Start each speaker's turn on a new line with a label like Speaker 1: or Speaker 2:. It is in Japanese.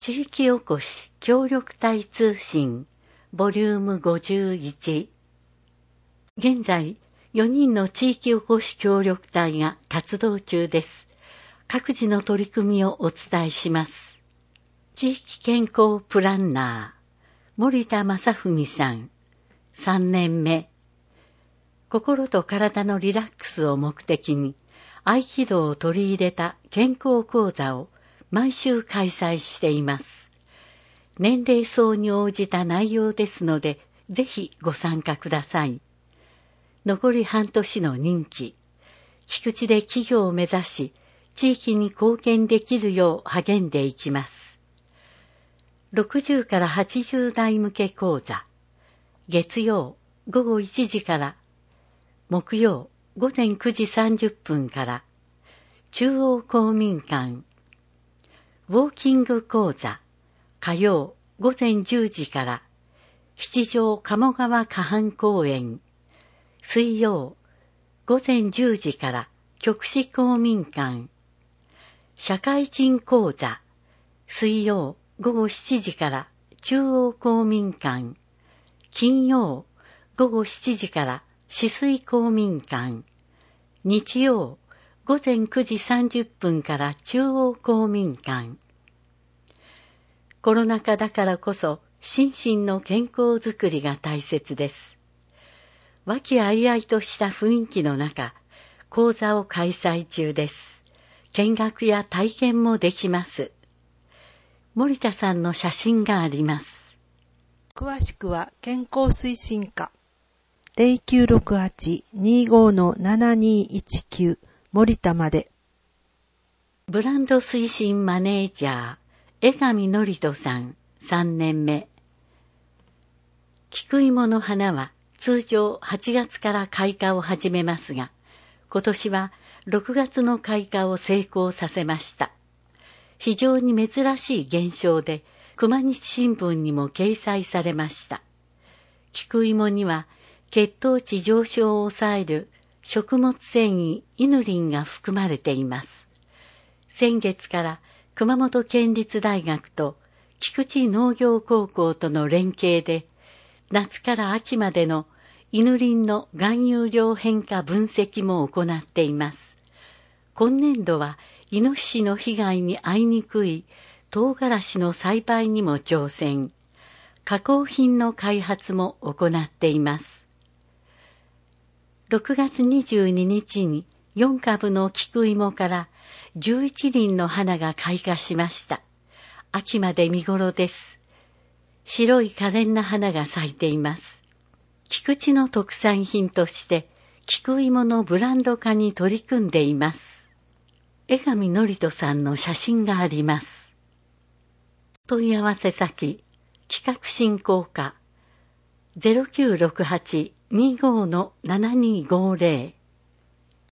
Speaker 1: 地域おこし協力隊通信ボリューム51。現在4人の地域おこし協力隊が活動中です。各自の取り組みをお伝えします。地域健康プランナー森田正文さん、3年目。心と体のリラックスを目的に合気道を取り入れた健康講座を毎週開催しています。年齢層に応じた内容ですので、ぜひご参加ください。残り半年の任期、菊池で企業を目指し、地域に貢献できるよう励んでいきます。60から80代向け講座、月曜午後1時から、木曜午前9時30分から、中央公民館、ウォーキング講座、火曜午前10時から、七条鴨川河畔公園、水曜午前10時から、極紫公民館、社会人講座、水曜午後7時から、中央公民館、金曜午後7時から、止水公民館、日曜午前9時30分から中央公民館。コロナ禍だからこそ心身の健康づくりが大切です。和気あいあいとした雰囲気の中、講座を開催中です。見学や体験もできます。森田さんの写真があります。
Speaker 2: 詳しくは健康推進課 0968-25-7219 森田まで。
Speaker 1: ブランド推進マネージャー江上典人さん、3年目。菊芋の花は通常8月から開花を始めますが、今年は6月の開花を成功させました。非常に珍しい現象で、熊西新聞にも掲載されました。菊芋には血糖値上昇を抑える食物繊維イヌリンが含まれています。先月から熊本県立大学と菊池農業高校との連携で、夏から秋までのイヌリンの含有量変化分析も行っています。今年度はイノシシの被害に遭いにくい唐辛子の栽培にも挑戦、加工品の開発も行っています。6月22日に4株の菊芋から11輪の花が開花しました。秋まで見頃です。白い可憐な花が咲いています。菊池の特産品として菊芋のブランド化に取り組んでいます。江上典人さんの写真があります。問い合わせ先、企画振興課 0968-25-7250